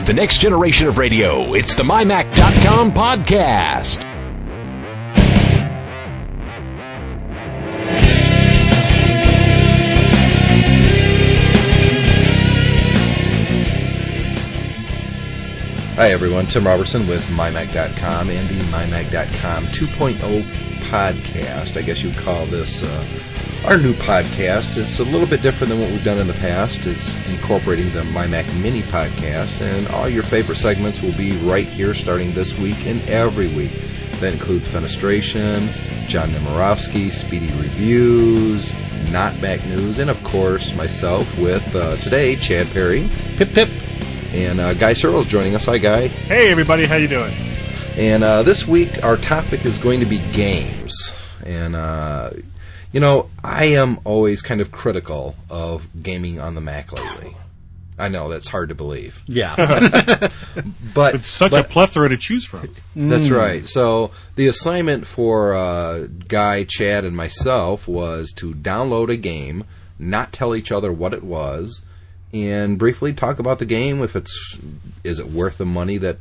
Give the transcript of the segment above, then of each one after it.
the next generation of radio. It's the MyMac.com podcast. Hi everyone, Tim Robertson with MyMac.com and the MyMac.com 2.0 podcast. I guess you'd call this our new podcast. It's a little bit different than what we've done in the past. It's incorporating the MyMac Mini podcast, and all your favorite segments will be right here starting this week and every week. That includes Fenestration, John Nemirovsky, Speedy Reviews, Not Mac News, and of course myself with today, Chad Perry. Pip pip. And Guy Searles joining us. Hi, Guy. Hey, everybody. How you doing? And this week, our topic is going to be games. And, I am always kind of critical of gaming on the Mac lately. I know, that's hard to believe. Yeah. But it's such a plethora to choose from. That's right. So the assignment for Guy, Chad, and myself was to download a game, not tell each other what it was, and briefly talk about the game. Is it worth the money that,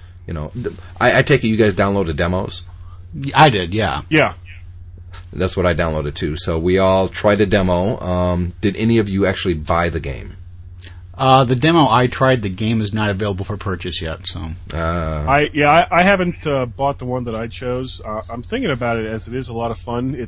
I take it you guys downloaded demos? I did, yeah. Yeah. That's what I downloaded too. So we all tried a demo. Did any of you actually buy the game? The demo I tried, the game is not available for purchase yet, so. I haven't bought the one that I chose. I'm thinking about it as it is a lot of fun.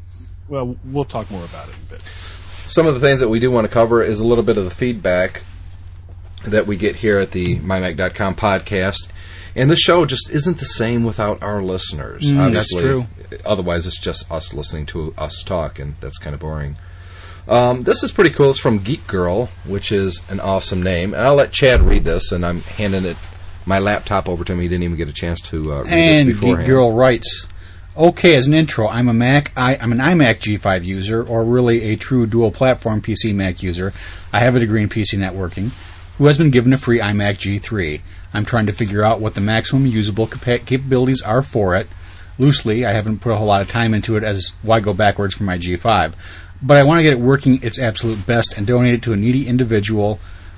We'll talk more about it in a bit. Some of the things that we do want to cover is a little bit of the feedback that we get here at the MyMac.com podcast. And the show just isn't the same without our listeners. Obviously, that's true. Otherwise, it's just us listening to us talk, and that's kind of boring. This is pretty cool. It's from Geek Girl, which is an awesome name. And I'll let Chad read this, and I'm handing my laptop over to him. He didn't even get a chance to read this beforehand. And Geek Girl writes, okay, as an intro, I'm an iMac G5 user, or really a true dual-platform PC Mac user. I have a degree in PC networking, who has been given a free iMac G3. I'm trying to figure out what the maximum usable capabilities are for it. Loosely, I haven't put a whole lot of time into it, as why go backwards for my G5. But I want to get it working its absolute best and donate it to a needy individual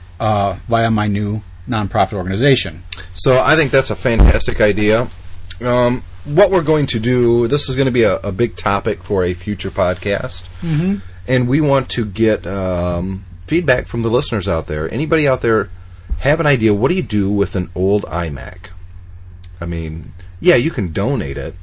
via my new nonprofit organization. So I think that's a fantastic idea. What we're going to do, this is going to be a big topic for a future podcast. Mm-hmm. And we want to get feedback from the listeners out there. Anybody out there have an idea, what do you do with an old iMac? I mean, yeah, you can donate it.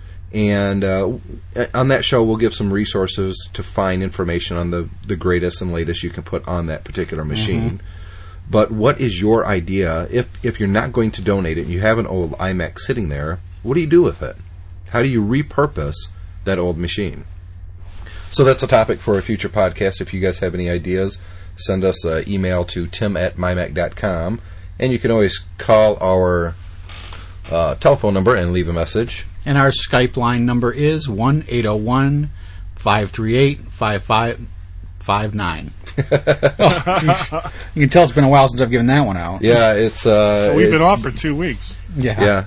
And on that show, we'll give some resources to find information on the greatest and latest you can put on that particular machine. Mm-hmm. But what is your idea? If you're not going to donate it and you have an old iMac sitting there, what do you do with it? How do you repurpose that old machine? So that's a topic for a future podcast. If you guys have any ideas, send us an email to tim@mymac.com. And you can always call our telephone number and leave a message. And our Skype line number is 1-801-538-5559. You can tell it's been a while since I've given that one out. Yeah, it's we've been off for 2 weeks. Yeah.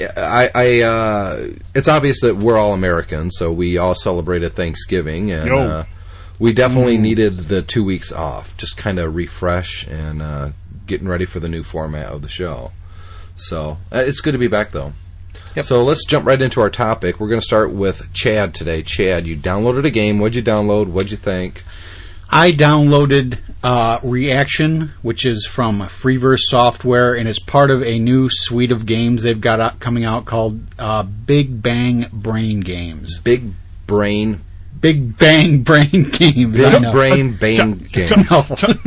It's obvious that we're all Americans, so we all celebrated Thanksgiving, and we definitely needed the 2 weeks off, just kind of refresh and getting ready for the new format of the show. So it's good to be back, though. Yep. So let's jump right into our topic. We're going to start with Chad today. Chad, you downloaded a game. What'd you download? What'd you think? I downloaded Reaction, which is from Freeverse Software, and it's part of a new suite of games they've got coming out called Big Bang Brain Games. Big Bang Brain Games. Big Brain Bang Games. No.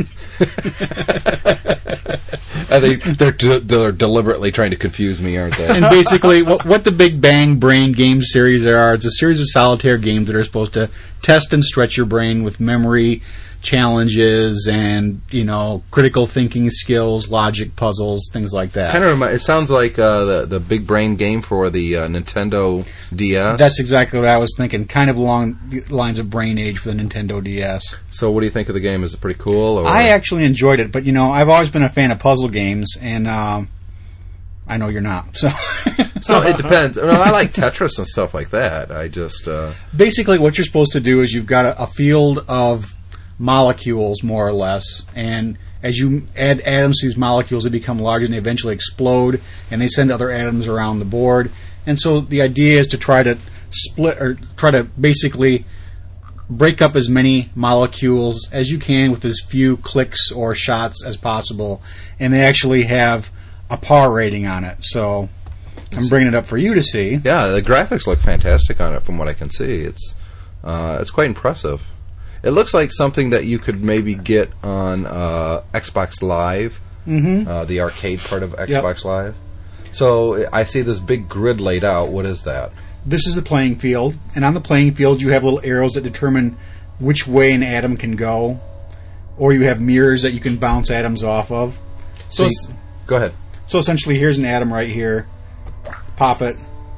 I think they're deliberately trying to confuse me, aren't they? And basically, what the Big Bang Brain Games series are, it's a series of solitaire games that are supposed to test and stretch your brain with memory challenges and, critical thinking skills, logic puzzles, things like that. Kind of it sounds like the Big Brain game for the Nintendo DS. That's exactly what I was thinking, kind of along the lines of Brain Age for the Nintendo DS. So what do you think of the game? Is it pretty cool? Or? I actually enjoyed it, but, I've always been a fan of puzzle games, and I know you're not. So it depends. I like Tetris and stuff like that. I just... Basically, what you're supposed to do is you've got a field of molecules, more or less. And as you add atoms to these molecules, they become larger and they eventually explode, and they send other atoms around the board. And so the idea is to try to split, or try to basically break up as many molecules as you can with as few clicks or shots as possible. And they actually have a par rating on it. So I'm bringing it up for you to see. Yeah, the graphics look fantastic on it from what I can see. It's quite impressive. It looks like something that you could maybe get on Xbox Live, the arcade part of Xbox Live. So I see this big grid laid out. What is that? This is the playing field, and on the playing field you have little arrows that determine which way an atom can go, or you have mirrors that you can bounce atoms off of. So go ahead. So essentially, here's an atom right here. Pop it.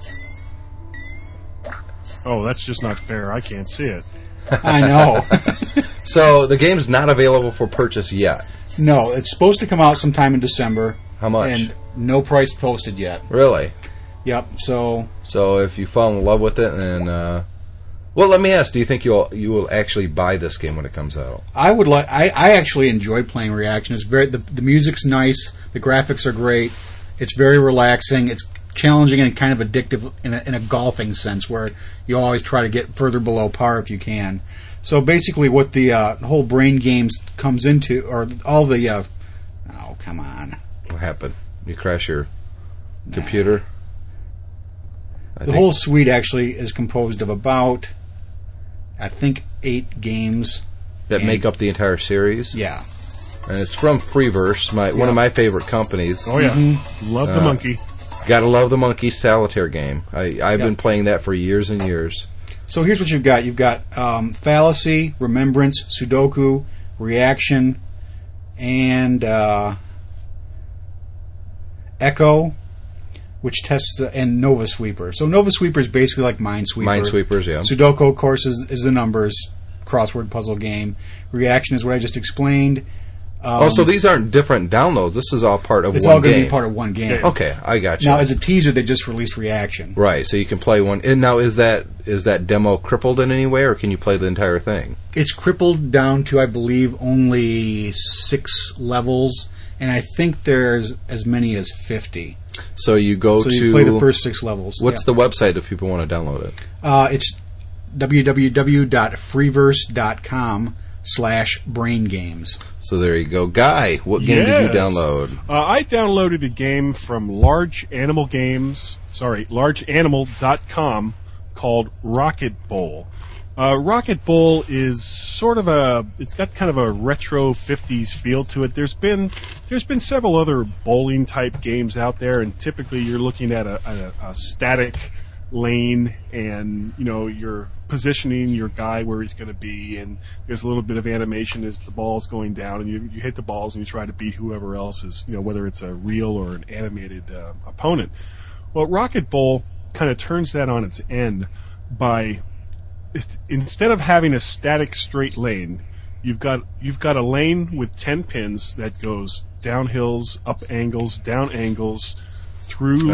Oh, that's just not fair. I can't see it. I know. So the game's not available for purchase yet. No, it's supposed to come out sometime in December. How much? And no price posted yet. Really? Yep. So if you fall in love with it, and well, let me ask: do you think you will actually buy this game when it comes out? I would like. I actually enjoy playing Reaction. It's very the music's nice. The graphics are great. It's very relaxing. It's challenging and kind of addictive in a golfing sense, where you always try to get further below par if you can. So basically, what the whole Brain Games comes into, or all the oh, come on. What happened? You crash your computer? The whole suite actually is composed of about, I think, 8 games. That make up the entire series? Yeah. And it's from Freeverse, one of my favorite companies. Oh, yeah. Love the monkey. Gotta love the monkey solitaire game. I've been playing that for years and years. So here's what you've got. You've got Fallacy, Remembrance, Sudoku, Reaction, and Echo, which tests and Nova Sweeper. So Nova Sweeper is basically like Minesweeper. Minesweepers, yeah. Sudoku, of course, is the numbers crossword puzzle game. Reaction is what I just explained. So these aren't different downloads. This is all part of one game. It's all going to be part of one game. Okay, I got you. Now, as a teaser, they just released Reaction. Right, so you can play one. And now, is that demo crippled in any way, or can you play the entire thing? It's crippled down to, I believe, only 6 levels, and I think there's as many as 50. So you go to... So you play the first 6 levels. What's the website if people want to download it? It's www.freeverse.com/braingames. So there you go. Guy, what game did you download? I downloaded a game from largeanimal.com called Rocket Bowl. Rocket Bowl is sort of it's got kind of a retro 50s feel to it. There's been several other bowling type games out there, and typically you're looking at a static lane, and you're positioning your guy where he's going to be, and there's a little bit of animation as the ball's going down, and you hit the balls and you try to beat whoever else is, whether it's a real or an animated opponent. Well, Rocket Bowl kind of turns that on its end by, instead of having a static straight lane, you've got a lane with 10 pins that goes down hills, up angles, down angles, through.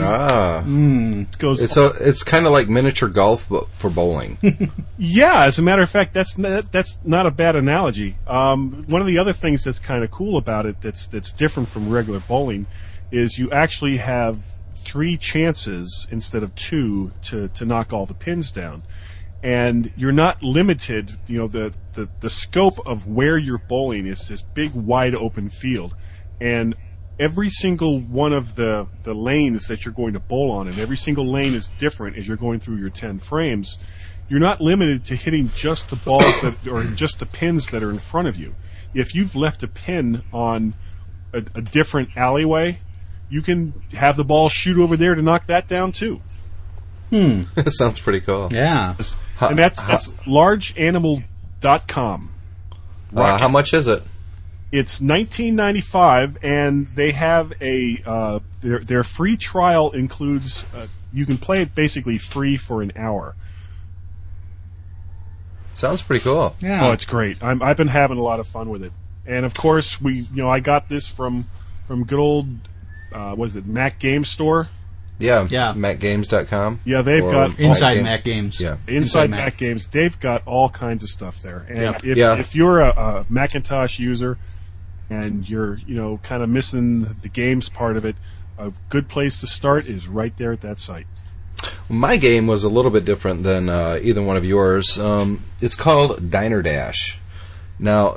It's kind of like miniature golf, but for bowling. Yeah, as a matter of fact, that's not a bad analogy. One of the other things that's kind of cool about it, that's different from regular bowling, is you actually have 3 chances instead of 2 to knock all the pins down. And you're not limited, the scope of where you're bowling is this big, wide open field. And every single one of the lanes that you're going to bowl on, and every single lane is different as you're going through your 10 frames, you're not limited to hitting just the balls or just the pins that are in front of you. If you've left a pin on a different alleyway, you can have the ball shoot over there to knock that down too. Sounds pretty cool. Yeah. And that's largeanimal.com. How much is it? It's $19.95, and they have their free trial includes you can play it basically free for an hour. Sounds pretty cool. Yeah. Oh, it's great. I've been having a lot of fun with it, and of course I got this from good old what is it, Mac Game Store. Yeah, Yeah. MacGames.com. Yeah, they've Or got Inside Game- Mac Games. Yeah. Inside Mac Games. They've got all kinds of stuff there. And Yep. if you're a Macintosh user and you're kind of missing the games part of it, a good place to start is right there at that site. My game was a little bit different than either one of yours. It's called Diner Dash. Now,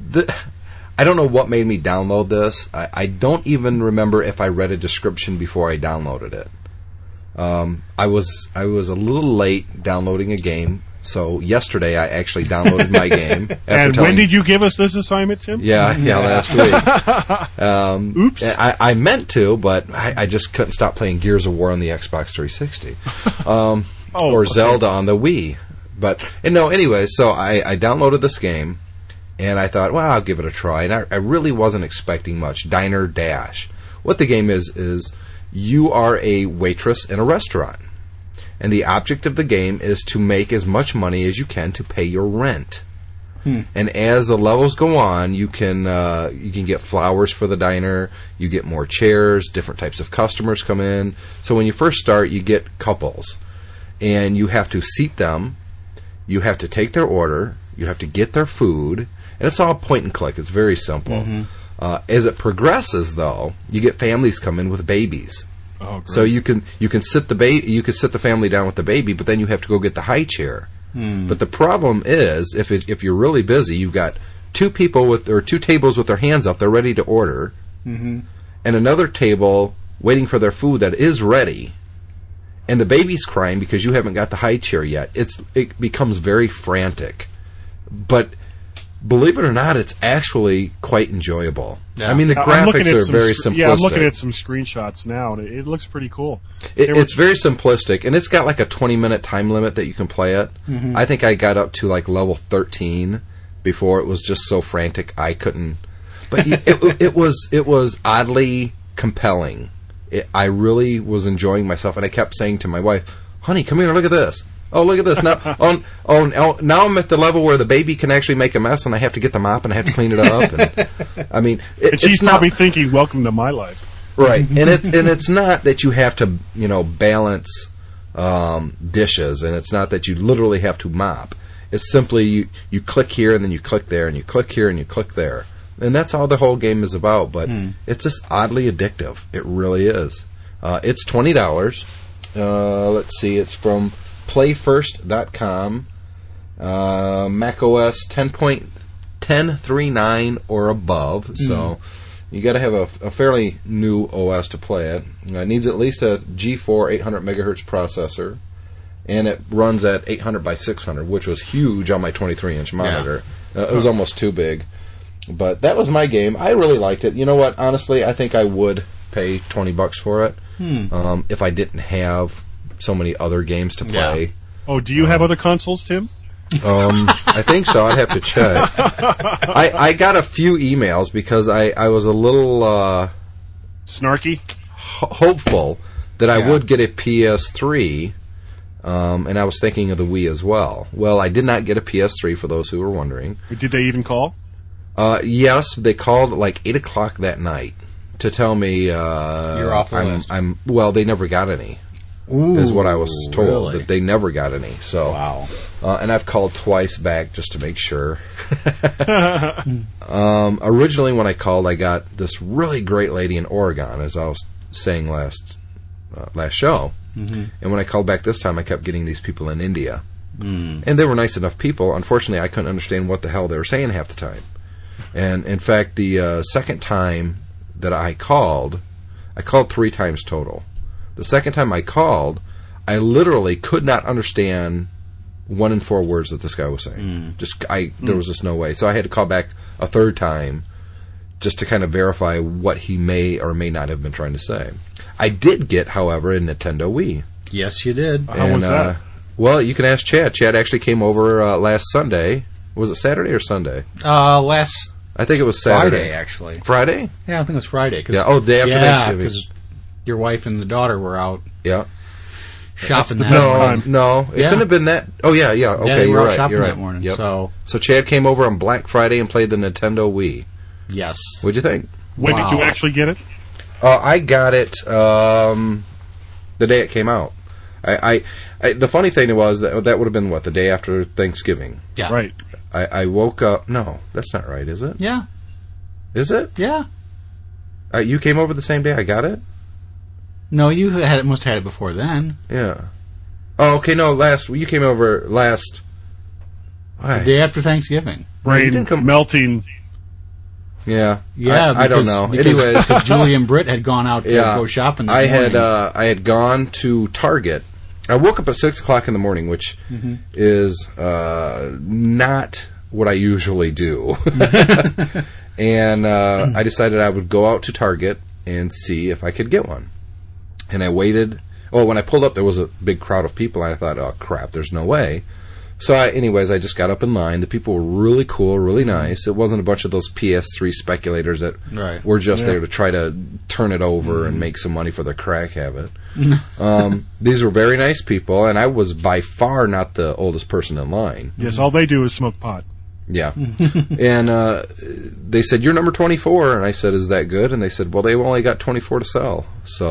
I don't know what made me download this. I don't even remember if I read a description before I downloaded it. I was a little late downloading a game, so yesterday I actually downloaded my game. And when did you give us this assignment, Tim? Yeah, last week. Oops. I meant to, but I just couldn't stop playing Gears of War on the Xbox 360. Or Zelda on the Wii. Anyway, so I downloaded this game, and I thought, well, I'll give it a try. And I really wasn't expecting much. Diner Dash. What the game is you are a waitress in a restaurant. And the object of the game is to make as much money as you can to pay your rent. And as the levels go on, you can get flowers for the diner, you get more chairs, different types of customers come in. So when you first start, you get couples. And you have to seat them, you have to take their order, you have to get their food, and it's all point and click. It's very simple. As it progresses, though, you get families come in with babies. Oh, great. So you can sit the family down with the baby, but then you have to go get the high chair. But the problem is, if you're really busy, you've got two tables with their hands up, they're ready to order, and another table waiting for their food that is ready, and the baby's crying because you haven't got the high chair yet. It becomes very frantic, but believe it or not, it's actually quite enjoyable. Yeah. I mean, the graphics are very simplistic. Yeah, I'm looking at some screenshots now, and it looks pretty cool. It's very simplistic, and it's got like a 20-minute time limit that you can play it. I think I got up to like level 13 before it was just so frantic I couldn't. But it was oddly compelling. I really was enjoying myself, and I kept saying to my wife, "Honey, come here, look at this. Oh, look at this. Now, now I'm at the level where the baby can actually make a mess, and I have to get the mop, and I have to clean it up." And, I mean, and she's probably thinking, "Welcome to my life." Right, and it's not that you have to balance dishes, and it's not that you literally have to mop. It's simply you click here, and then you click there, and you click here, and you click there, and that's all the whole game is about. But it's just oddly addictive. It really is. It's $20. Let's see, it's from playfirst.com, macOS 10.1039 or above, so you got to have a fairly new OS to play it. It needs at least a G4 800 megahertz processor, and it runs at 800 by 600, which was huge on my 23-inch monitor. It was almost too big. But that was my game. I really liked it. You know what? Honestly, I think I would pay $20 for it if I didn't have so many other games to play. Yeah. Oh, do you have other consoles, Tim? I think so. I'd have to check. I got a few emails because I was a little Snarky? hopeful that I would get a PS3, and I was thinking of the Wii as well. Well, I did not get a PS3, for those who were wondering. Did they even call? Yes, they called at like 8 o'clock that night to tell me you're off the list. Well, they never got any. Ooh, is what I was told, really? that they never got any. So, wow. And I've called twice back just to make sure. Originally, when I called, I got this really great lady in Oregon, as I was saying last show. And when I called back this time, I kept getting these people in India. And they were nice enough people. Unfortunately, I couldn't understand what the hell they were saying half the time. And in fact, the second time that I called 3 times total. The second time I called, I literally could not understand 1 in 4 words that this guy was saying. There was just no way. So I had to call back a third time just to kind of verify what he may or may not have been trying to say. I did get, however, a Nintendo Wii. Yes, you did. How was that? Well, you can ask Chad. Chad actually came over last Sunday. Was it Saturday or Sunday? I think it was Saturday. Friday, actually. Friday? Yeah, I think it was Friday. Yeah. Day after Thanksgiving. Because your wife and the daughter were out shopping that morning. No, it couldn't have been that. Oh, yeah, okay, they were you're out right. shopping You're right. that morning. Yep. So Chad came over on Black Friday and played the Nintendo Wii. yes. What'd you think? When did you actually get it? I got it The day it came out. The funny thing was that would have been, the day after Thanksgiving. Yeah. Right. I woke up... No, that's not right, is it? Yeah. Is it? Yeah. You came over the same day I got it? No, you must have had it before then. Yeah. Oh, okay, no, you came over last... The day after Thanksgiving. Brain melting. Yeah. Yeah, I don't know. Anyways, Julie and Britt had gone out to go shopping this morning. I had gone to Target. I woke up at 6 o'clock in the morning, which is not what I usually do. And I decided I would go out to Target and see if I could get one. And I waited. Well, when I pulled up, there was a big crowd of people, and I thought, oh, crap, there's no way. So, anyways, I just got up in line. The people were really cool, really nice. It wasn't a bunch of those PS3 speculators that were just there to try to turn it over and make some money for their crack habit. These were very nice people, and I was by far not the oldest person in line. Yes, all they do is smoke pot. Yeah. And they said, you're number 24. And I said, is that good? And they said, well, they've only got 24 to sell. So,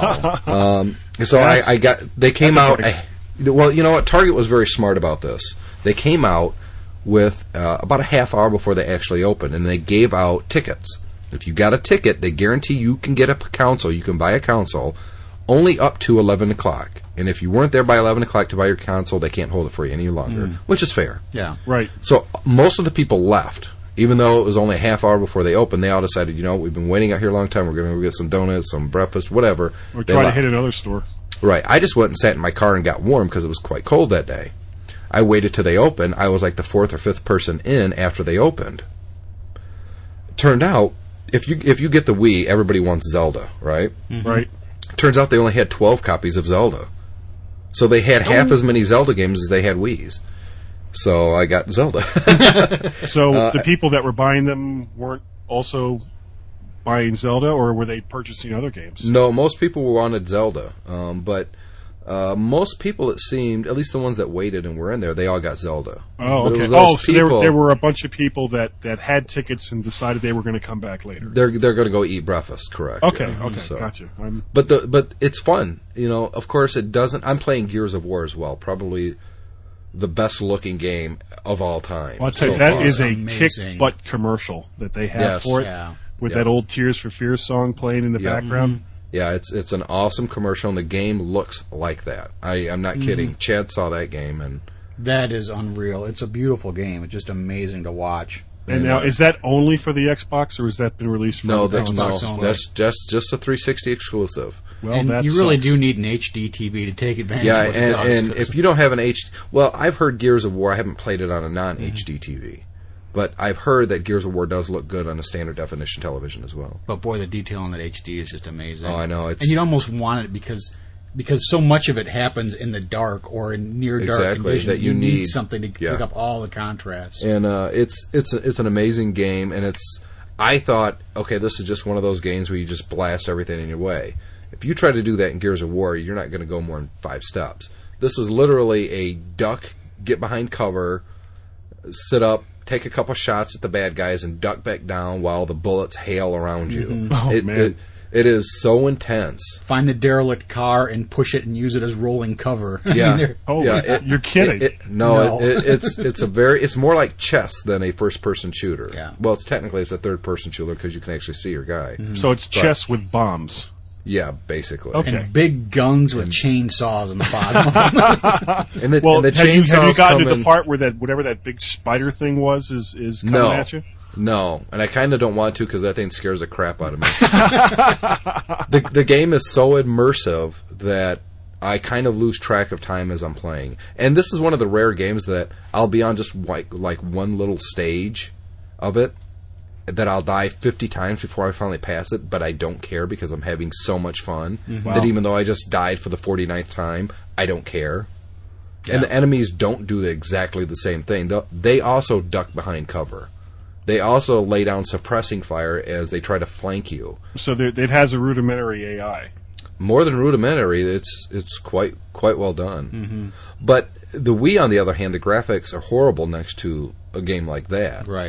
they came out. Well, you know what? Target was very smart about this. They came out with about a half hour before they actually opened, and they gave out tickets. If you got a ticket, they guarantee you can get a console. You can buy a console only up to 11 o'clock. And if you weren't there by 11 o'clock to buy your console, they can't hold it for you any longer, which is fair. Yeah. Right. So most of the people left. Even though it was only a half hour before they opened, they all decided, we've been waiting out here a long time. We're going to go get some donuts, some breakfast, whatever. Or try to hit another store. Right. I just went and sat in my car and got warm because it was quite cold that day. I waited till they opened. I was like the fourth or fifth person in after they opened. Turned out, if you get the Wii, everybody wants Zelda, right? Mm-hmm. Right. Turns out they only had 12 copies of Zelda. So they had half as many Zelda games as they had Wiis. So I got Zelda. So the people that were buying them weren't also buying Zelda, or were they purchasing other games? No, most people wanted Zelda. But most people, it seemed, at least the ones that waited and were in there, they all got Zelda. Oh, okay. So there were a bunch of people that had tickets and decided they were going to come back later. They're going to go eat breakfast, correct. Okay, so. Gotcha. But it's fun. Of course, it doesn't... I'm playing Gears of War as well, probably the best-looking game of all time. Well, I'll tell you, that is a kick-butt commercial that they have for it, with that old Tears for Fears song playing in the background. Mm-hmm. Yeah, it's an awesome commercial, and the game looks like that. I'm not kidding. Chad saw that game, and... That is unreal. It's a beautiful game. It's just amazing to watch. And now, is that only for the Xbox, or has that been released for the Xbox? No, that's just a 360 exclusive. Well, and you really do need an HD TV to take advantage of it. Yeah, and if you don't have an HD... Well, I've heard Gears of War. I haven't played it on a non-HD TV. But I've heard that Gears of War does look good on a standard definition television as well. But boy, the detail on that HD is just amazing. Oh, I know. And you'd almost want it because so much of it happens in the dark or in near dark conditions that you need something to pick up all the contrasts. And it's an amazing game, and I thought, okay, this is just one of those games where you just blast everything in your way. If you try to do that in Gears of War, you're not going to go more than 5 steps. This is literally a duck, get behind cover, sit up, take a couple shots at the bad guys, and duck back down while the bullets hail around you. Mm-hmm. Oh, man. It is so intense. Find the derelict car and push it and use it as rolling cover. Yeah. You're kidding. It's more like chess than a first-person shooter. Yeah. Well, it's a third-person shooter because you can actually see your guy. Mm-hmm. So it's chess with bombs. Yeah, basically. Okay. And big guns with chainsaws in the bottom. and the chainsaws have you gotten to the part where whatever that big spider thing was is coming at you? No, and I kind of don't want to because that thing scares the crap out of me. The game is so immersive that I kind of lose track of time as I'm playing. And this is one of the rare games that I'll be on just like one little stage of it, that I'll die 50 times before I finally pass it, but I don't care because I'm having so much fun that even though I just died for the 49th time, I don't care. Yeah. And the enemies don't do exactly the same thing. They also duck behind cover. They also lay down suppressing fire as they try to flank you. So it has a rudimentary AI. More than rudimentary, it's quite well done. Mm-hmm. But the Wii, on the other hand, the graphics are horrible next to a game like that. Right.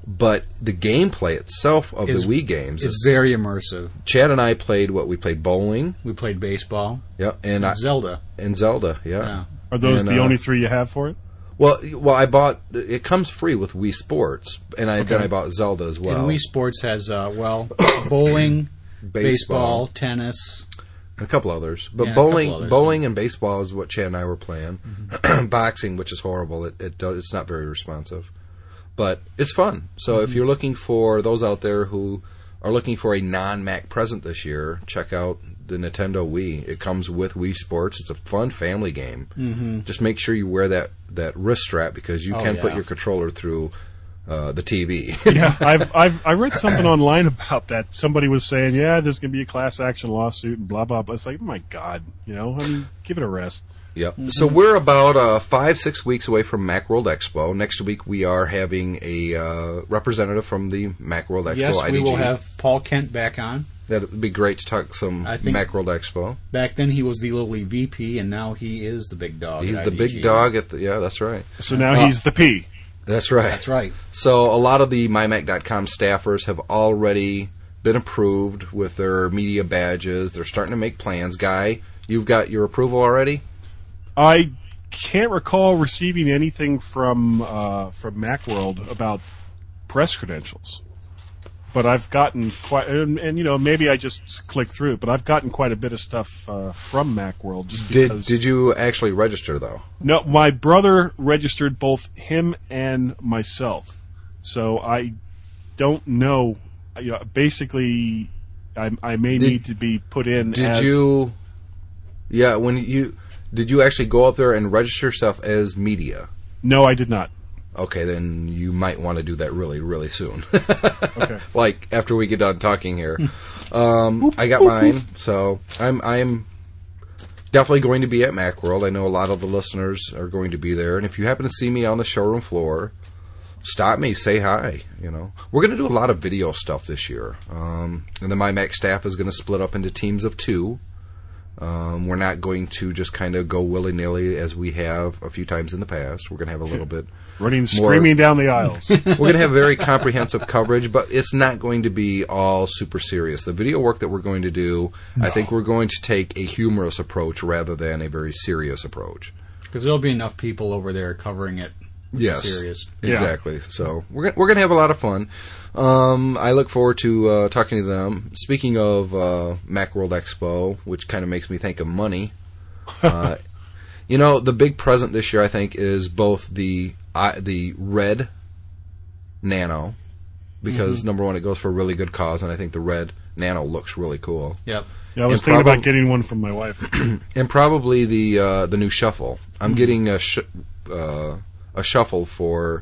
but the gameplay itself of the Wii games is very immersive. Chad and I played bowling. We played baseball. Yep, and Zelda. And Zelda, yeah. Are those the only 3 you have for it? Well, I bought. It comes free with Wii Sports, and then I bought Zelda as well. And Wii Sports has bowling, baseball, tennis, and a couple others. But Yeah, bowling and baseball is what Chad and I were playing. Boxing, which is horrible. It's not very responsive, but it's fun. So if you're looking for those out there who are looking for a non-Mac present this year, check out the Nintendo Wii. It comes with Wii Sports. It's a fun family game. Just make sure you wear that wrist strap because you can put your controller through the TV. Yeah, I read something online about that. Somebody was saying, there's going to be a class action lawsuit and blah blah blah. It's like, oh my God, give it a rest. Yep. So we're about 5-6 weeks away from Macworld Expo. Next week we are having a representative from the Macworld Expo. Yes, IDG. we will have Paul Kent back on. That would be great to talk some Macworld Expo. Back then he was the lowly VP, and now he is the big dog. He's the big dog at the. Yeah, that's right. So now he's the P. That's right. That's right. So a lot of the MyMac.com staffers have already been approved with their media badges. They're starting to make plans. Guy, you've got your approval already? I can't recall receiving anything from Macworld about press credentials. But I've gotten quite, and maybe I just clicked through it, but I've gotten quite a bit of stuff from Macworld just because. Did you actually register, though? No, my brother registered both him and myself. So I don't know. Basically, I may need to be put in as... Did you actually go up there and register yourself as media? No, I did not. Okay, then you might want to do that really, really soon. Okay. Like after we get done talking here. I got mine, so I'm definitely going to be at Macworld. I know a lot of the listeners are going to be there, and if you happen to see me on the showroom floor, stop me, say hi. We're going to do a lot of video stuff this year, and the MyMac staff is going to split up into teams of 2. We're not going to just kind of go willy-nilly as we have a few times in the past. We're going to have a little bit running, screaming down the aisles. We're going to have very comprehensive coverage, but it's not going to be all super serious. The video work that we're going to do, I think we're going to take a humorous approach rather than a very serious approach. Because there'll be enough people over there covering it. Yes, serious. Exactly. Yeah. So we're going to have a lot of fun. I look forward to talking to them. Speaking of Macworld Expo, which kind of makes me think of money. The big present this year, I think, is both the red Nano, because number one, it goes for a really good cause, and I think the red Nano looks really cool. Yep. Yeah, I was thinking about getting one from my wife. And probably the new Shuffle. I'm getting a Shuffle for.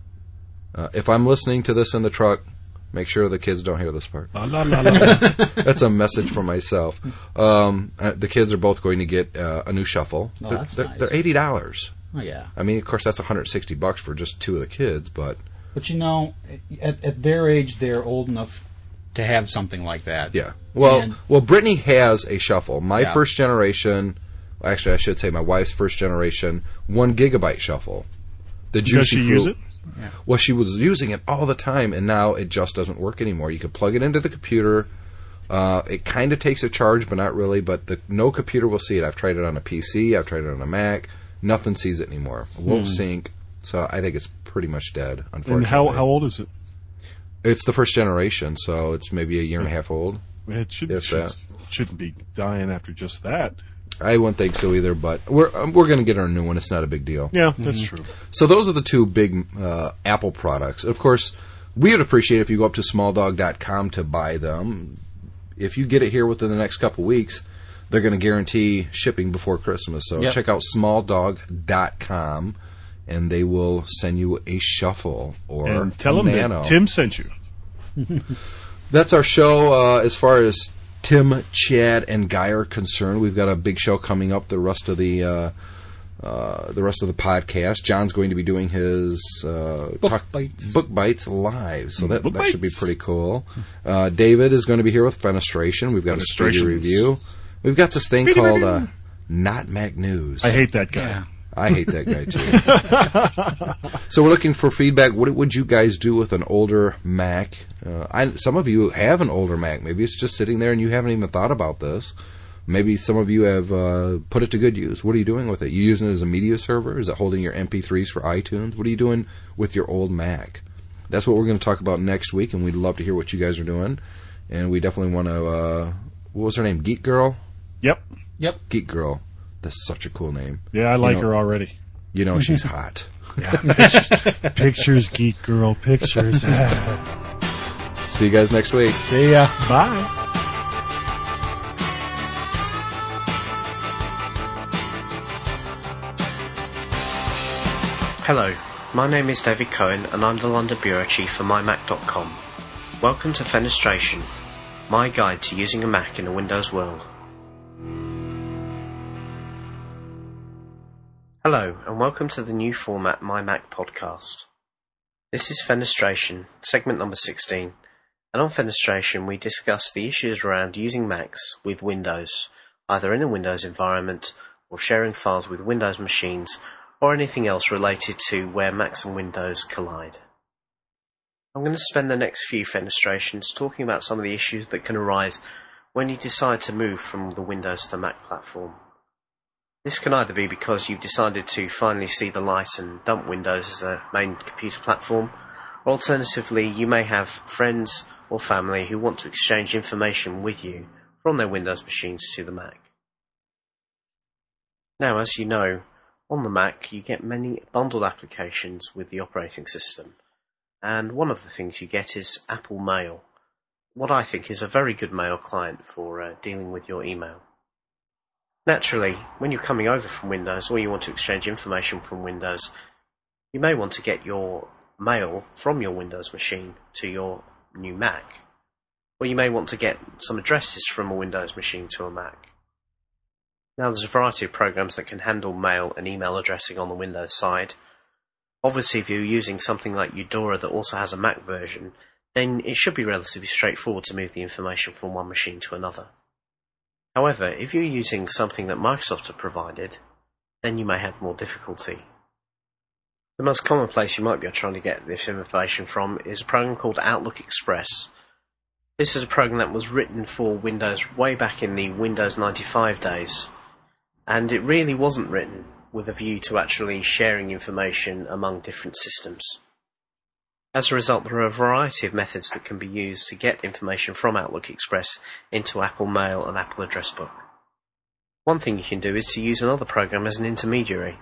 If I'm listening to this in the truck, make sure the kids don't hear this part. La, la, la, la. That's a message for myself. The kids are both going to get a new Shuffle. Oh, that's nice. They're $80. Oh yeah. I mean, of course, that's $160 for just 2 of the kids, but. But at their age, they're old enough to have something like that. Yeah. Well, Brittany has a Shuffle. My first generation. Actually, I should say my wife's first generation 1 gigabyte Shuffle. Does she use it? Yeah. Well, she was using it all the time, and now it just doesn't work anymore. You can plug it into the computer. It kind of takes a charge, but not really. But no computer will see it. I've tried it on a PC. I've tried it on a Mac. Nothing sees it anymore. It won't sync. So I think it's pretty much dead, unfortunately. And how old is it? It's the first generation, so it's maybe a year and a half old. It shouldn't be dying after just that. I wouldn't think so either, but we're going to get our new one. It's not a big deal. Yeah, that's true. So those are the 2 big Apple products. Of course, we would appreciate it if you go up to smalldog.com to buy them. If you get it here within the next couple weeks, they're going to guarantee shipping before Christmas. So check out smalldog.com, and they will send you a Shuffle or and tell them Nano. That Tim sent you. That's our show as far as Tim, Chad, and Guy are concerned. We've got a big show coming up. The rest of the podcast. John's going to be doing his Book Bites live, so that should be pretty cool. David is going to be here with Fenestration. We've got a Speedy review. We've got this thing called Not Mac News. I hate that guy. I hate that guy too. So we're looking for feedback. What would you guys do with an older Mac? Some of you have an older Mac. Maybe it's just sitting there and you haven't even thought about this. Maybe some of you have put it to good use. What are you doing with it? You using it as a media server? Is it holding your MP3s for iTunes? What are you doing with your old Mac? That's what we're going to talk about next week, and we'd love to hear what you guys are doing. And we definitely want to... what was her name? Geek Girl? Yep. Geek Girl. That's such a cool name. Yeah, I like her already. You know she's hot. Yeah, pictures, Geek Girl, pictures. See you guys next week. See ya. Bye. Hello, my name is David Cohen and I'm the London Bureau Chief for mymac.com. Welcome to Fenestration, my guide to using a Mac in a Windows world. Hello and welcome to the new format My Mac podcast. This is Fenestration, segment number 16, and on Fenestration we discuss the issues around using Macs with Windows, either in a Windows environment or sharing files with Windows machines or anything else related to where Macs and Windows collide. I'm going to spend the next few fenestrations talking about some of the issues that can arise when you decide to move from the Windows to the Mac platform. This can either be because you've decided to finally see the light and dump Windows as a main computer platform, or alternatively you may have friends or family who want to exchange information with you from their Windows machines to the Mac. Now, as you know, on the Mac, you get many bundled applications with the operating system, and one of the things you get is Apple Mail, what I think is a very good mail client for dealing with your email. Naturally, when you're coming over from Windows or you want to exchange information from Windows, you may want to get your mail from your Windows machine to your new Mac, or you may want to get some addresses from a Windows machine to a Mac. Now there's a variety of programs that can handle mail and email addressing on the Windows side. Obviously if you're using something like Eudora that also has a Mac version, then it should be relatively straightforward to move the information from one machine to another. However, if you're using something that Microsoft have provided, then you may have more difficulty. The most common place you might be trying to get this information from is a program called Outlook Express. This is a program that was written for Windows way back in the Windows 95 days, and it really wasn't written with a view to actually sharing information among different systems. As a result, there are a variety of methods that can be used to get information from Outlook Express into Apple Mail and Apple Address Book. One thing you can do is to use another program as an intermediary.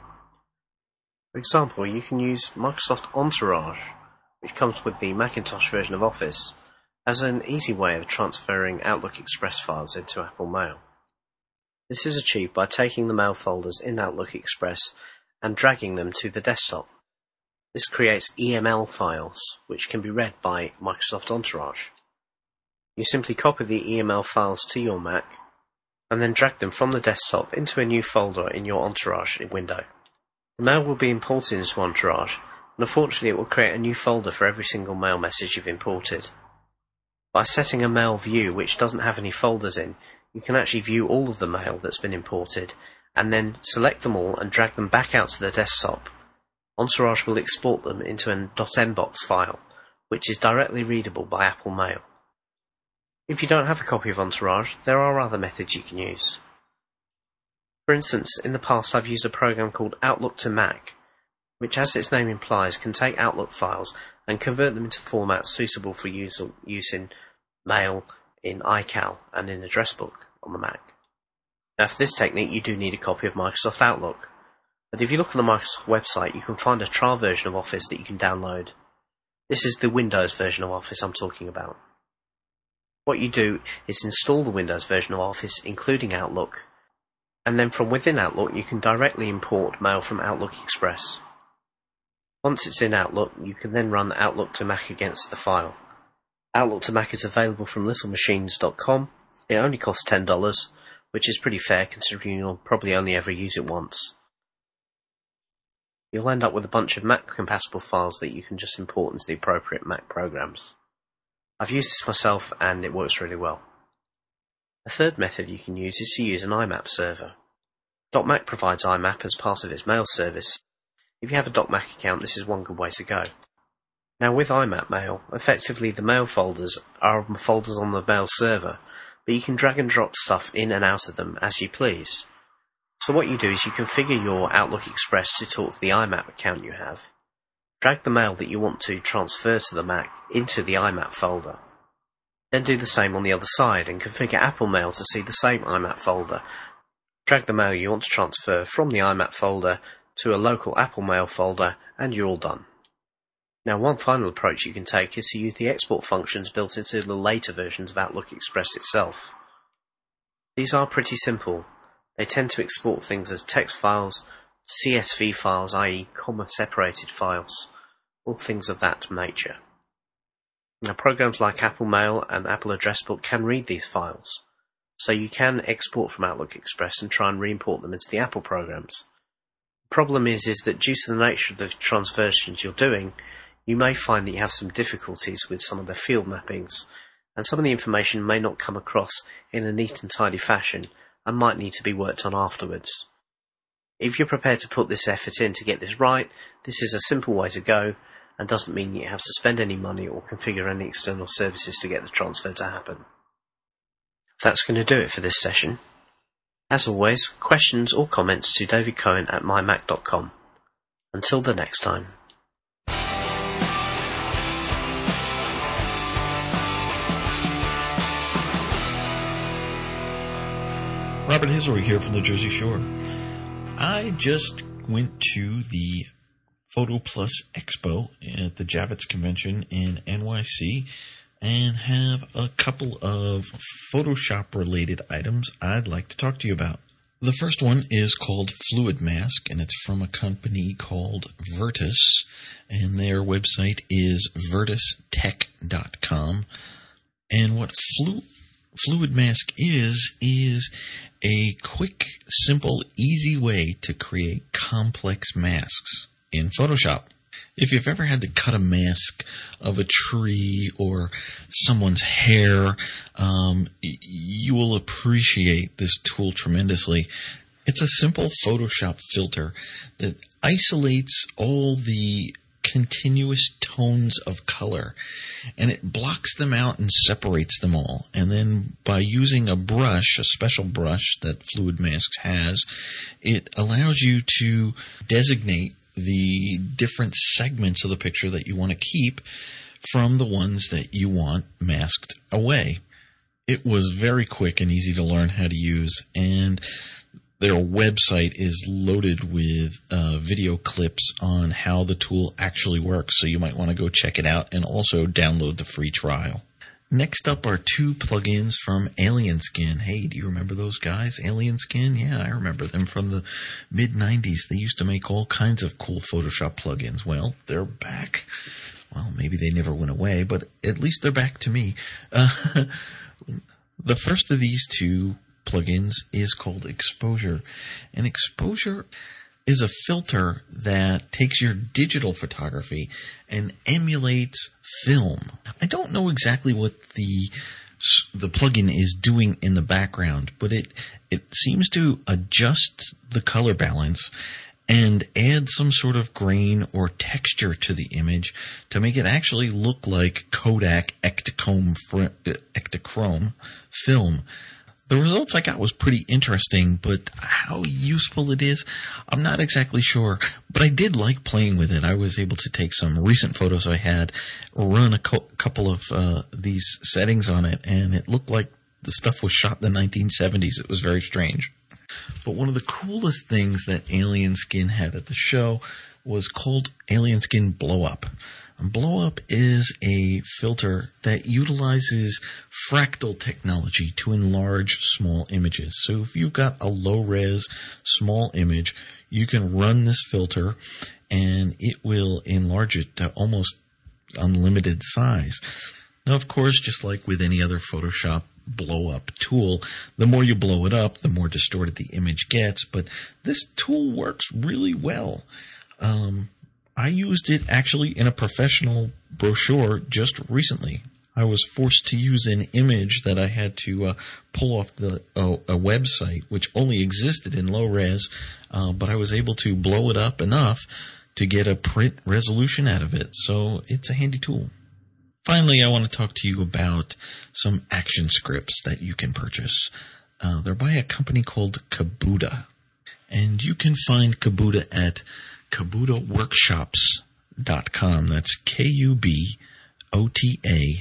For example, you can use Microsoft Entourage, which comes with the Macintosh version of Office, as an easy way of transferring Outlook Express files into Apple Mail. This is achieved by taking the mail folders in Outlook Express and dragging them to the desktop. This creates EML files, which can be read by Microsoft Entourage. You simply copy the EML files to your Mac, and then drag them from the desktop into a new folder in your Entourage window. The mail will be imported into Entourage, and unfortunately it will create a new folder for every single mail message you've imported. By setting a mail view which doesn't have any folders in, you can actually view all of the mail that's been imported, and then select them all and drag them back out to the desktop. Entourage will export them into an .mbox file, which is directly readable by Apple Mail. If you don't have a copy of Entourage, there are other methods you can use. For instance, in the past I've used a program called Outlook to Mac, which, as its name implies, can take Outlook files and convert them into formats suitable for use in Mail, in iCal, and in Address Book on the Mac. Now, for this technique, you do need a copy of Microsoft Outlook. But if you look on the Microsoft website, you can find a trial version of Office that you can download. This is the Windows version of Office I'm talking about. What you do is install the Windows version of Office, including Outlook, and then from within Outlook you can directly import mail from Outlook Express. Once it's in Outlook, you can then run Outlook to Mac against the file. Outlook to Mac is available from littlemachines.com. It only costs $10, which is pretty fair considering you'll probably only ever use it once. You'll end up with a bunch of Mac-compatible files that you can just import into the appropriate Mac programs. I've used this myself and it works really well. A third method you can use is to use an IMAP server. DocMac provides IMAP as part of its mail service. If you have a DocMac account, this is one good way to go. Now with IMAP Mail, effectively the mail folders are folders on the mail server, but you can drag and drop stuff in and out of them as you please. So what you do is you configure your Outlook Express to talk to the IMAP account you have, drag the mail that you want to transfer to the Mac into the IMAP folder. Then do the same on the other side and configure Apple Mail to see the same IMAP folder. Drag the mail you want to transfer from the IMAP folder to a local Apple Mail folder and you're all done. Now one final approach you can take is to use the export functions built into the later versions of Outlook Express itself. These are pretty simple. They tend to export things as text files, CSV files, i.e. comma-separated files, or things of that nature. Now programs like Apple Mail and Apple Address Book can read these files, so you can export from Outlook Express and try and re-import them into the Apple programs. The problem is that due to the nature of the transversions you're doing, you may find that you have some difficulties with some of the field mappings, and some of the information may not come across in a neat and tidy fashion and might need to be worked on afterwards. If you're prepared to put this effort in to get this right, this is a simple way to go and doesn't mean you have to spend any money or configure any external services to get the transfer to happen. That's going to do it for this session. As always, questions or comments to davidcohen@mymac.com. Until the next time. Robert Hislop here from the Jersey Shore. I just went to the Photo Plus Expo at the Javits Convention in NYC and have a couple of Photoshop-related items I'd like to talk to you about. The first one is called Fluid Mask, and it's from a company called Virtus, and their website is virtustech.com. And what Fluid Mask is a quick, simple, easy way to create complex masks in Photoshop. If you've ever had to cut a mask of a tree or someone's hair, you will appreciate this tool tremendously. It's a simple Photoshop filter that isolates all the continuous tones of color, and it blocks them out and separates them all. And then by using a brush, a special brush that Fluid Masks has, it allows you to designate the different segments of the picture that you want to keep from the ones that you want masked away. It was very quick and easy to learn how to use, and their website is loaded with video clips on how the tool actually works, so you might want to go check it out and also download the free trial. Next up are two plugins from AlienSkin. Hey, do you remember those guys? AlienSkin? Yeah, I remember them from the mid-90s. They used to make all kinds of cool Photoshop plugins. Well, they're back. Well, maybe they never went away, but at least they're back to me. The first of these two plugins is called Exposure. And Exposure is a filter that takes your digital photography and emulates film. I don't know exactly what the plugin is doing in the background, but it seems to adjust the color balance and add some sort of grain or texture to the image to make it actually look like Kodak Ektachrome film. The results I got was pretty interesting, but how useful it is, I'm not exactly sure. But I did like playing with it. I was able to take some recent photos I had, run a couple of these settings on it, and it looked like the stuff was shot in the 1970s. It was very strange. But one of the coolest things that AlienSkin had at the show was called AlienSkin Blow Up. And Blow Up is a filter that utilizes fractal technology to enlarge small images. So if you've got a low-res small image, you can run this filter and it will enlarge it to almost unlimited size. Now, of course, just like with any other Photoshop blow-up tool, the more you blow it up, the more distorted the image gets. But this tool works really well. I used it actually in a professional brochure just recently. I was forced to use an image that I had to pull off a website, which only existed in low res, but I was able to blow it up enough to get a print resolution out of it. So it's a handy tool. Finally, I want to talk to you about some action scripts that you can purchase. They're by a company called Kabuta. And you can find Kabuta at KabutaWorkshops.com. That's KUBOTA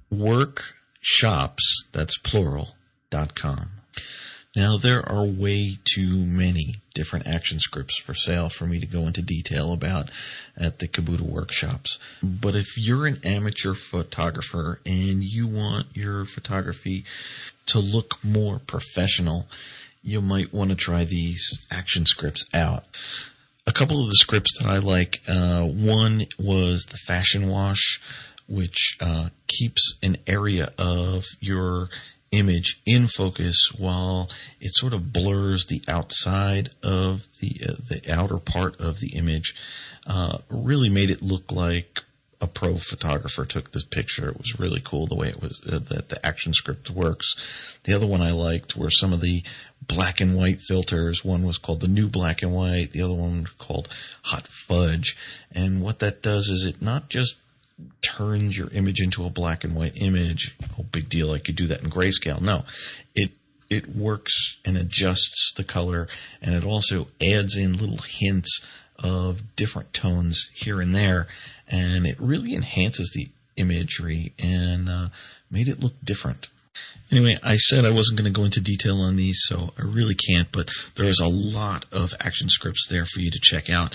workshops, that's plural.com. Now, there are way too many different action scripts for sale for me to go into detail about at the Kabuta Workshops. But if you're an amateur photographer and you want your photography to look more professional, you might want to try these action scripts out. A couple of the scripts that I like, one was the Fashion Wash, which keeps an area of your image in focus while it sort of blurs the outside of the outer part of the image. Really made it look like a pro photographer took this picture. It was really cool the way it was that the action script works. The other one I liked were some of the black and white filters. One was called the New Black and White. The other one was called Hot Fudge. And what that does is it not just turns your image into a black and white image. Oh, big deal. I could do that in grayscale. No, it works and adjusts the color, and it also adds in little hints of different tones here and there, and it really enhances the imagery and made it look different. Anyway, I said I wasn't going to go into detail on these, so I really can't, but there is a lot of action scripts there for you to check out.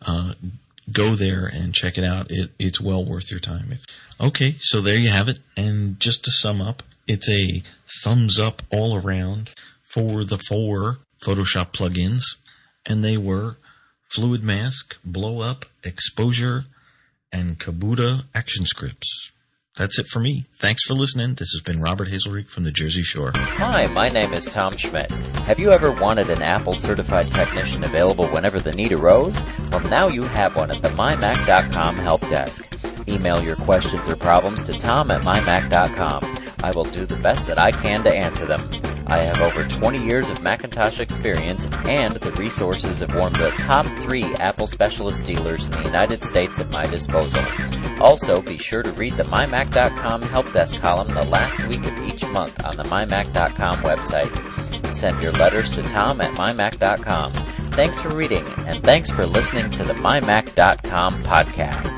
Go there and check it out. It's well worth your time. Okay, so there you have it. And just to sum up, it's a thumbs up all around for the 4 Photoshop plugins. And they were Fluid Mask, Blow Up, Exposure, and Kabuta Action Scripts. That's it for me. Thanks for listening. This has been Robert Hazelrigg from the Jersey Shore. Hi, my name is Tom Schmidt. Have you ever wanted an Apple certified technician available whenever the need arose? Well, now you have one at the mymac.com help desk. Email your questions or problems to tom@mymac.com. I will do the best that I can to answer them. I have over 20 years of Macintosh experience, and the resources of one of the top 3 Apple specialist dealers in the United States at my disposal. Also, be sure to read the mymac.com help desk column the last week of each month on the mymac.com website. Send your letters to tom@mymac.com. Thanks for reading, and thanks for listening to the mymac.com podcast.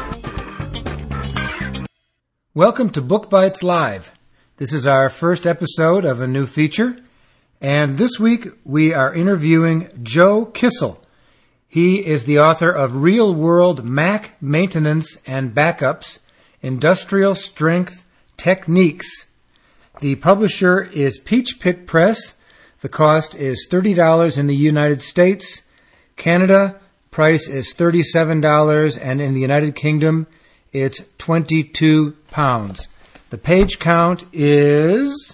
Welcome to Book Bites Live. This is our first episode of a new feature, and this week we are interviewing Joe Kissel. He is the author of Real World Mac Maintenance and Backups, Industrial Strength Techniques. The publisher is Peach Pit Press. The cost is $30 in the United States. Canada, price is $37, and in the United Kingdom, it's £22. The page count is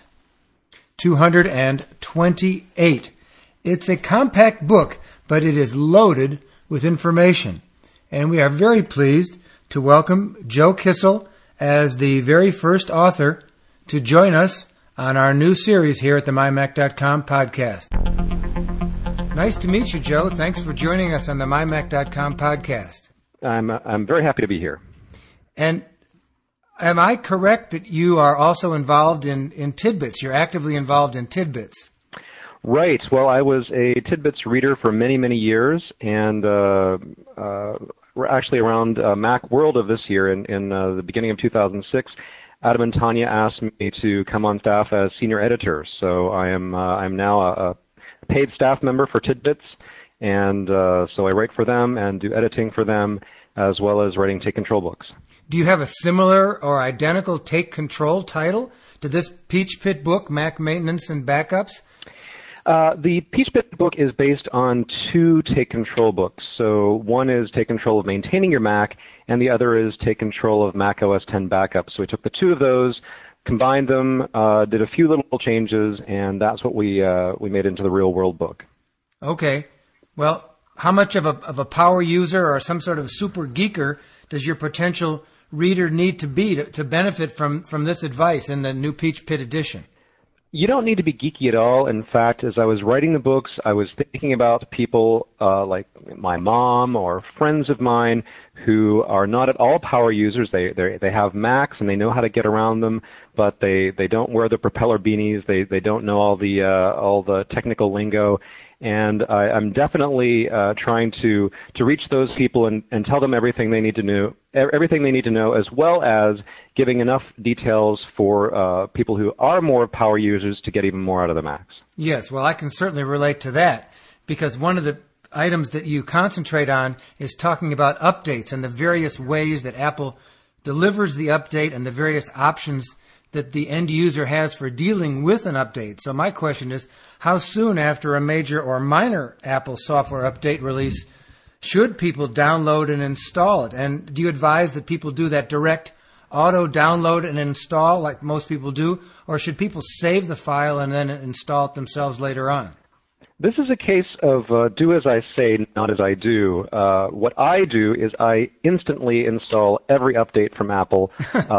228. It's a compact book, but it is loaded with information. And we are very pleased to welcome Joe Kissel as the very first author to join us on our new series here at the mymac.com podcast. Nice to meet you, Joe. Thanks for joining us on the mymac.com podcast. I'm very happy to be here. And am I correct that you are also involved in Tidbits? You're actively involved in Tidbits. Right. Well, I was a Tidbits reader for many, many years, and we're actually around Mac World of this year in the beginning of 2006. Adam and Tanya asked me to come on staff as senior editor, so I'm now a paid staff member for Tidbits, and so I write for them and do editing for them, as well as writing Take Control books. Do you have a similar or identical Take Control title to this Peach Pit book, Mac Maintenance and Backups? The Peach Pit book is based on 2 Take Control books. So one is Take Control of Maintaining Your Mac, and the other is Take Control of Mac OS X Backups. So we took the 2 of those, combined them, did a few little changes, and that's what we made into the Real World book. Okay. Well, how much of a power user or some sort of super geeker does your potential reader need to be to benefit from this advice in the new Peach Pit edition? You don't need to be geeky at all. In fact, as I was writing the books, I was thinking about people like my mom or friends of mine who are not at all power users. They have Macs and they know how to get around them, but they don't wear the propeller beanies. They don't know all the technical lingo. And I'm definitely trying to reach those people and tell them everything they need to know, as well as giving enough details for people who are more power users to get even more out of the Macs. Yes, well, I can certainly relate to that, because one of the items that you concentrate on is talking about updates and the various ways that Apple delivers the update and the various options that the end user has for dealing with an update. So my question is, how soon after a major or minor Apple software update release should people download and install it? And do you advise that people do that direct auto download and install like most people do, or should people save the file and then install it themselves later on? This is a case of do as I say, not as I do. What I do is I instantly install every update from Apple,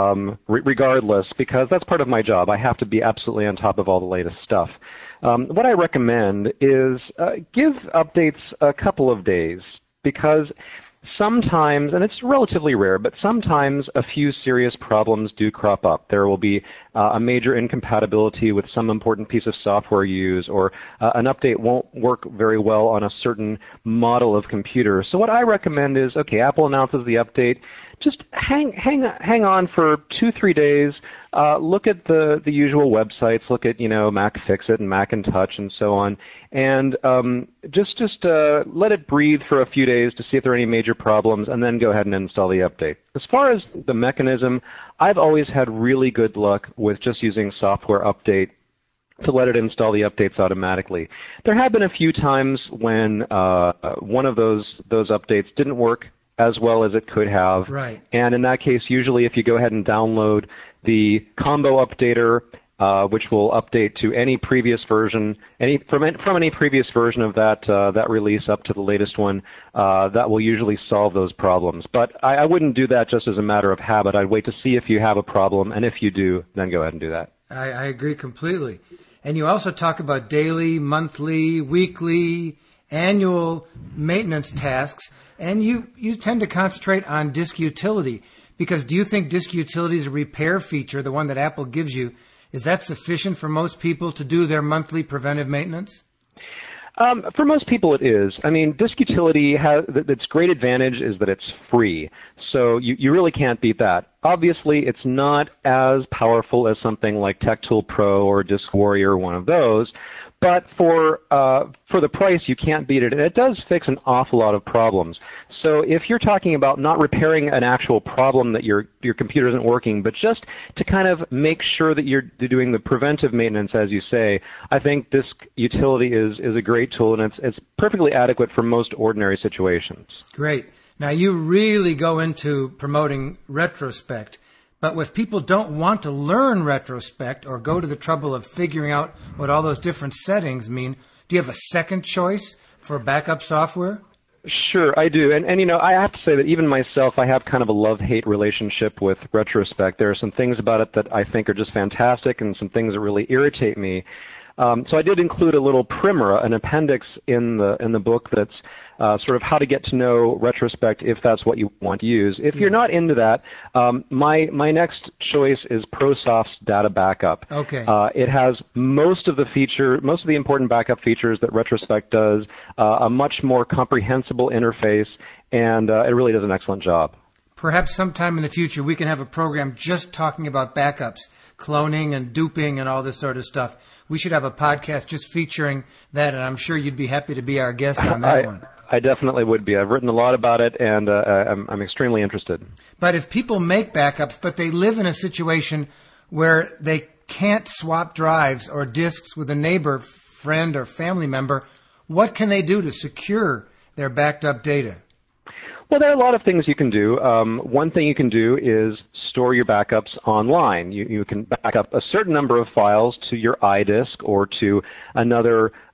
regardless, because that's part of my job. I have to be absolutely on top of all the latest stuff. What I recommend is give updates a couple of days, because sometimes, and it's relatively rare, but sometimes a few serious problems do crop up. There will be a major incompatibility with some important piece of software you use, or an update won't work very well on a certain model of computer. So what I recommend is, okay, Apple announces the update. Just hang on for 2-3 days. Look at the usual websites. Look at MacFixit and Macintosh and so on, and just let it breathe for a few days to see if there are any major problems, and then go ahead and install the update. As far as the mechanism, I've always had really good luck with just using Software Update to let it install the updates automatically. There have been a few times when one of those updates didn't work as well as it could have. Right. And in that case, usually if you go ahead and download the combo updater, which will update to any previous version, from any previous version of that release up to the latest one, that will usually solve those problems. But I wouldn't do that just as a matter of habit. I'd wait to see if you have a problem, and if you do, then go ahead and do that. I agree completely. And you also talk about daily, monthly, weekly, annual maintenance tasks, and you tend to concentrate on disk utility, because do you think disk utility's repair feature, the one that Apple gives you, is that sufficient for most people to do their monthly preventive maintenance? For most people it is. I mean, disk utility has its great advantage is that it's free, so you really can't beat that. Obviously, it's not as powerful as something like TechTool Pro or Disk Warrior, one of those, but for the price, you can't beat it, and it does fix an awful lot of problems. So if you're talking about not repairing an actual problem that your computer isn't working, but just to kind of make sure that you're doing the preventive maintenance, as you say, I think disk utility is a great tool, and it's perfectly adequate for most ordinary situations. Great. Now, you really go into promoting retrospect, but if people don't want to learn retrospect or go to the trouble of figuring out what all those different settings mean, do you have a second choice for backup software? Sure, I do. And I have to say that even myself, I have kind of a love-hate relationship with retrospect. There are some things about it that I think are just fantastic, and some things that really irritate me. So I did include a little primer, an appendix in the book that's sort of how to get to know retrospect if that's what you want to use. If you're not into that, my next choice is ProSoft's Data Backup. Okay. It has most of the important backup features that retrospect does, a much more comprehensible interface, and it really does an excellent job. Perhaps sometime in the future we can have a program just talking about backups, cloning and duping and all this sort of stuff. We should have a podcast just featuring that, and I'm sure you'd be happy to be our guest on that one. I definitely would be. I've written a lot about it, and I'm extremely interested. But if people make backups, but they live in a situation where they can't swap drives or disks with a neighbor, friend, or family member, what can they do to secure their backed up data? Well, there are a lot of things you can do. One thing you can do is store your backups online. You can back up a certain number of files to your iDisk or to another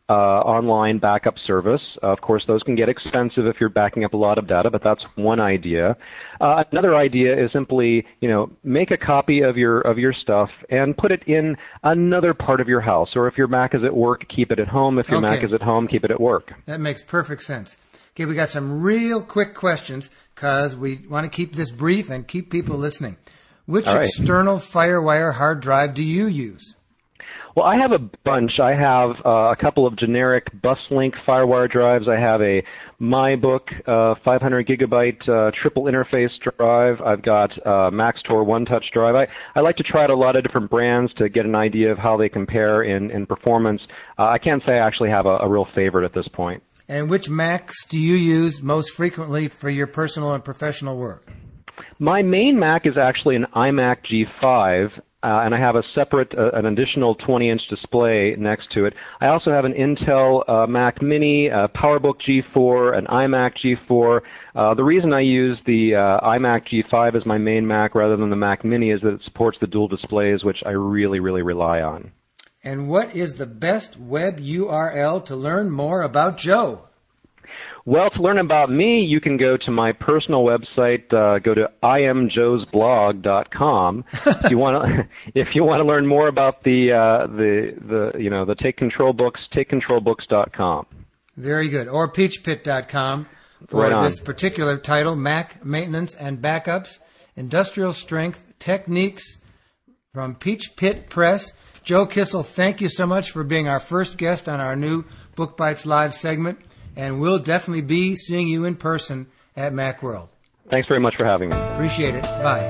online backup service. Of course, those can get expensive if you're backing up a lot of data, but that's one idea. Another idea is simply, make a copy of your stuff and put it in another part of your house. Or if your Mac is at work, keep it at home. If your Mac is at home, keep it at work. That makes perfect sense. Okay, we got some real quick questions because we want to keep this brief and keep people listening. Which external FireWire hard drive do you use? Well, I have a bunch. I have a couple of generic BusLink FireWire drives. I have a MyBook 500 gigabyte triple interface drive. I've got MaxTor OneTouch drive. I like to try out a lot of different brands to get an idea of how they compare in performance. I can't say I actually have a real favorite at this point. And which Macs do you use most frequently for your personal and professional work? My main Mac is actually an iMac G5. And I have a separate, an additional 20-inch display next to it. I also have an Intel Mac Mini, a PowerBook G4, an iMac G4. The reason I use the iMac G5 as my main Mac rather than the Mac Mini is that it supports the dual displays, which I really, really rely on. And what is the best web URL to learn more about Joe? Well, to learn about me, you can go to my personal website. Go to imjoesblog.com. If you want to learn more about the Take Control books, takecontrolbooks.com. Very good. Or peachpit.com for this particular title, Mac Maintenance and Backups, Industrial Strength Techniques from Peach Pit Press. Joe Kissel, thank you so much for being our first guest on our new Book Bites Live segment. And we'll definitely be seeing you in person at Macworld. Thanks very much for having me. Appreciate it. Bye.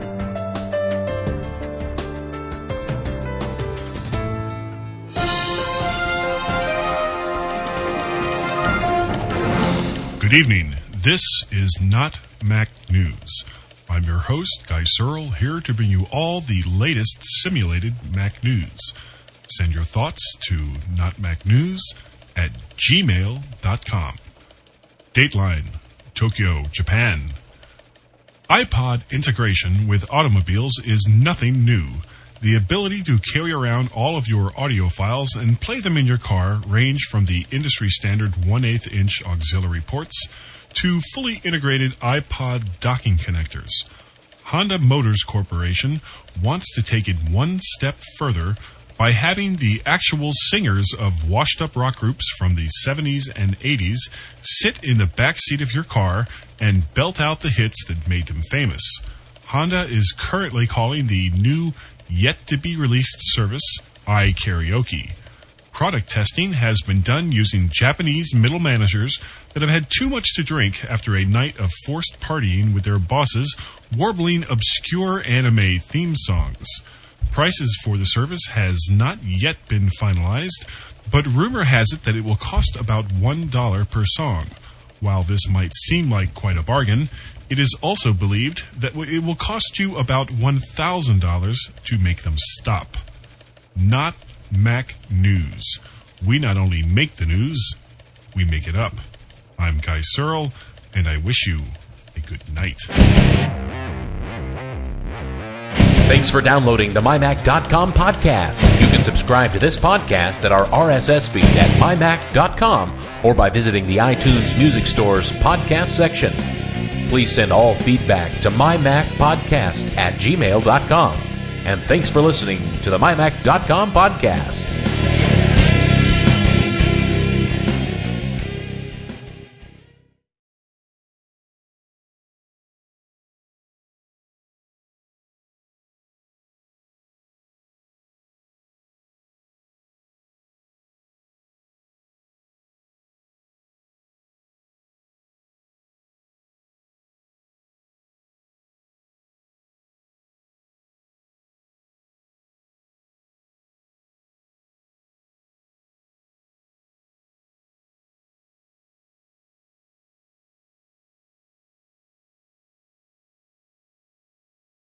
Good evening. This is Not Mac News. I'm your host, Guy Searle, here to bring you all the latest simulated Mac news. Send your thoughts to notmacnews@gmail.com. Dateline, Tokyo, Japan. iPod integration with automobiles is nothing new. The ability to carry around all of your audio files and play them in your car range from the industry standard 1/8 inch auxiliary ports to fully integrated iPod docking connectors. Honda Motors Corporation wants to take it one step further by having the actual singers of washed-up rock groups from the 70s and 80s sit in the back seat of your car and belt out the hits that made them famous. Honda is currently calling the new, yet-to-be-released service iKaraoke. Product testing has been done using Japanese middle managers that have had too much to drink after a night of forced partying with their bosses, warbling obscure anime theme songs. Prices for the service has not yet been finalized, but rumor has it that it will cost about $1 per song. While this might seem like quite a bargain, it is also believed that it will cost you about $1,000 to make them stop. Not Mac News. We not only make the news, we make it up. I'm Guy Searle, and I wish you a good night. Thanks for downloading the MyMac.com podcast. You can subscribe to this podcast at our RSS feed at MyMac.com or by visiting the iTunes Music Store's podcast section. Please send all feedback to MyMacPodcast@gmail.com. And thanks for listening to the MyMac.com podcast.